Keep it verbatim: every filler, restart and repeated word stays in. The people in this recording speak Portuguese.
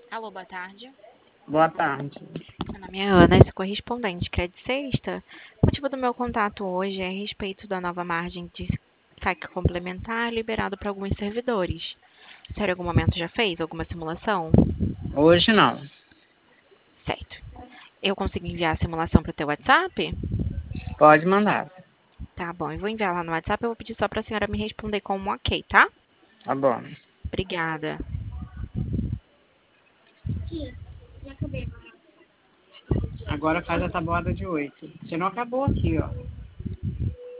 Alô, boa tarde. Boa tarde. Meu nome é Ana, sou correspondente Credit Sexta. O motivo do meu contato hoje é a respeito da nova margem de saque complementar liberado para alguns servidores. A senhora em algum momento já fez alguma simulação? Hoje não. Certo. Eu consigo enviar a simulação para o teu WhatsApp? Pode mandar. Tá bom, eu vou enviar lá no WhatsApp, eu vou pedir só para a senhora me responder com um ok, tá? Tá bom. Obrigada. Agora faz a tabuada de oito. Você não acabou aqui, ó.